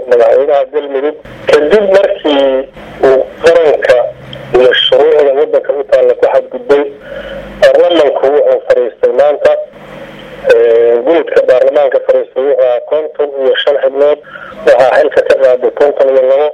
madaxweynaha galmudug kadib markii uu qaranka iyo shuruucda waddanka u taalla ku xadgudbay baarlamanku wuxuu fariistay maanta gudka baarlamaanka fariistay wuxuu 55 xubnood waxaa xilka ka qaaday 52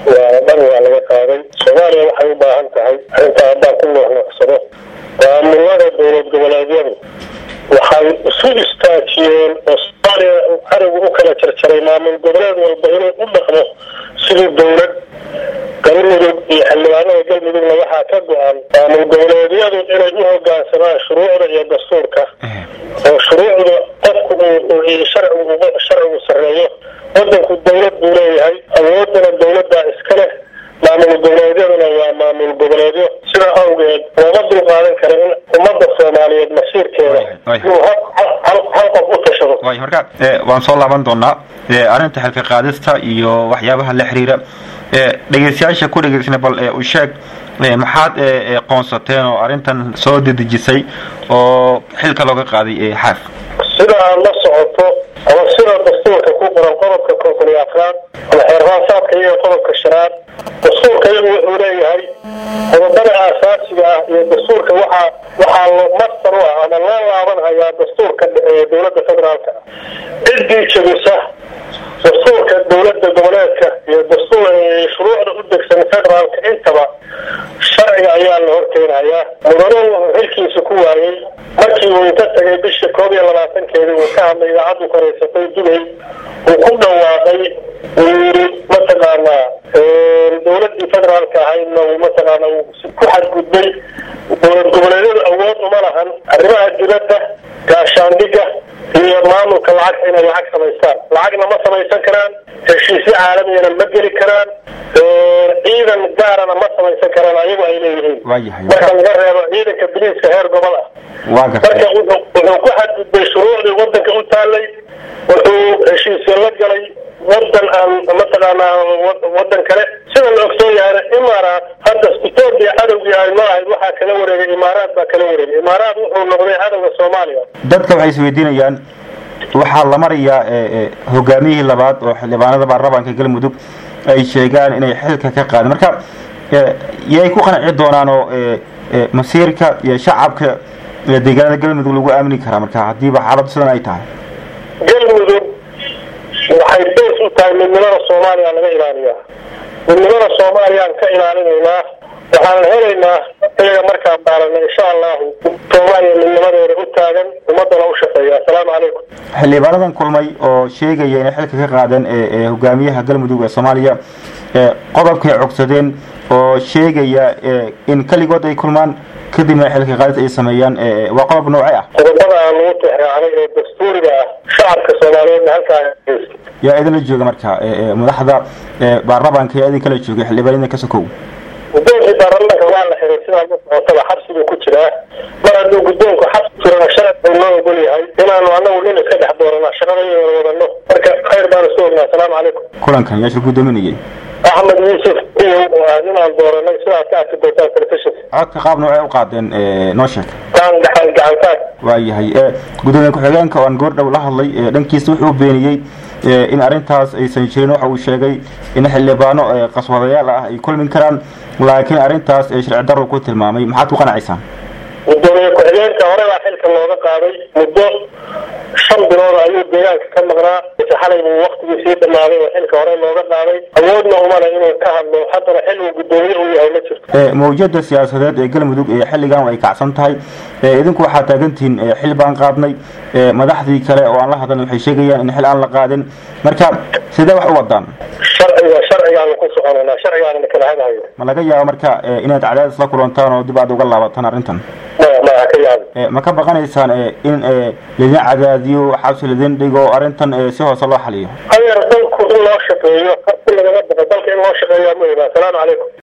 waa laga qaaday Soomaaliya waxay u baahan tahay inta haddaan ku nuuxnuuxsado maamulada dowlad goboleedyadu waxay isu istaajiyeen oo Soomaaliya arigu u kala jarjaray maamul goboleed walba inuu u dhaqmo sidii dowlad galmudug iyo xildhibaanada galmudugna waxaa ka go'an maamul goboleedyadu inay u hoggaansamaan shuruucda iyo dastuurka oo shuruucda qofku uu sharcigu sareeyo waddanku dowlad buu leeyahay awoodana dowladda iska leh maamul goboleedyaduna waa maamul goboleedyo sidaa awgeed looma dulqaadan kara in ummadda Soomaaliyeed masiirkeeda inuu hal qof u tashado. marka waan soo laaban doonaa arrinta xilka qaadista iyo waxyaabaha la xiriira dhageystayaasha ku dhageysana bal u sheeg maxaad qoonsateen oo arrintan soo dedejisay oo xilka looga qaaday xaaf sida la socoto ama sida dastuurka ku qoran qodobka 50 ama xeerarka iyo qodobka 5 dastuurka wuxuu leeyahay qodobada aasaasiga ah iyo dastuurka waxaa loo mastar u ah ama loo laabanaya dastuurka dowladda federaalka cidii jabisa dastuurka dowladda goboleedka iyo shuruucda u degsan federaalka intaba sharciga ayaa la horkeenayaa mudane xilkiisa ku waayay markii uu inta tagay bisha 22 uu ka hadlay idaacaddu koreysatay Dubai uu ku dhawaaqay mataqaanaa dowladda federaalka ahayna uu mataqaanaa ku xadgudbay dowlad goboleedyada awood uma lahan arrimaha dibadda gaashaandhigga iyo maamulka lacag inay lacag samaystaan lacagna ma samaysan karaan heshiisyo caalamiyana ma geli karaan ciidan gaarana ma samaysan karaan ayagu ay leeyihiin marka laga reebo ciidanka biliiska heer gobol ah marka wuxuu ku xadgudbay shuruucdii waddanka u taallay wuxuu heshiisyo la galay waddan aan mataqaanaa waddan kale sida la ogsoon yahay imaaraat hadda Itoobiya cadowgii ay noocayd waxaa kala wareegay imaaraat baa kala wareegay imaaraat wuxuu noqday cadowga Soomaaliya dadka waxay isweydiinayaan waxaa la marayaa hogaamiyihii labaad oo xildhibaanada baarlamaanka galmudug ay sheegaan inay xilka ka qaadeen marka yay ku qanci doonaan oo masiirka iyo shacabka deegaanada galmudug lagu aamini karaa marka haddii xaalad sidan ay tahay galmudug waxay bees u tahay midnimada Soomaaliya laga ilaaliyaa midnimada Soomaaliya ka ilaalinaynaa waxaan helaynaa iyaga markaa baaran insha Allah Soomaaliya midnimadeeda u taagan ummadana u shaqeeya assalaamu calaykum xildhibaanadan kulmay oo sheegaya inay xilka ka qaadeen hogaamiyaha galmudug ee Soomaaliya qodobkay cogsadeen oo sheegaya in kaligood ay kulmaan kadibna xilka qaadis ay sameeyaan waa qodob noocay ah qodobada aan lagu tixraacay ee dastuuriga ah shacabka Soomaaliyeed halkaa yaa idin la jooga marka madaxda baarlamaanka yaa idin kala joogay xildhibaanada ka sokow guddoonka baarlamaanka waa la xiray sida oo xabsiga ku jira mar hadduu guddoonku xabsiga sharci loo ogol yahay inaanu anagu nin iska dhex doorana shaqadayda wadano marka khayr baan soo ognaa assalaamu calaykum kulankan yaa shirku dominayay Ahmed Yusuf inaan dooranay sidaa ka arkay television codka qaab noocay u qaadeen noo sheeg gacantaag waayahay gudoomiye ku-xigeenka oo aan goordhow la hadlay dhankiisa wuxuu beeniyey in arrintaas aysan jirin waxa uu sheegay in xildhibaano qaswadayaal ah ay kulmin karaan laakiin arrintaas sharci darro ku tilmaamay maxaad ku qanacaysaan gudoomiye ku-xigeenka hore baa xilka looga qaaday muddo 5 bilood ayuu deegaanka ka maqnaa xalay uu waqtigiisii dhamaaday oo xilka hore looga qaaday awoodna uma leh inuu ka hadlo haddana xilligu gudoomiye uu yahay ma jirto mawjada siyaasadeed ee galmudug ee xilligan ay kacsan tahay idinku waxaa taagantiin xil baan qaadnay madaxdii kale oo aan la hadalin waxay sheegayaan in xil aan la qaadin marka sidee wax u wadaan sharcigaan ku soconaa sharcigaan kala hadayo ma laga yaabo marka inaad cadaadis la kulantaan oo dib aad uga laabataan arrintan ma ka baqanaysaan in lidin cadaadiyo xabsi lidin dhigo arrintan si hoose loo xaliyo ayar dalku in loo shaqeeyo dalka in loo shaqeeyo ma ogaa assalaamu calaykum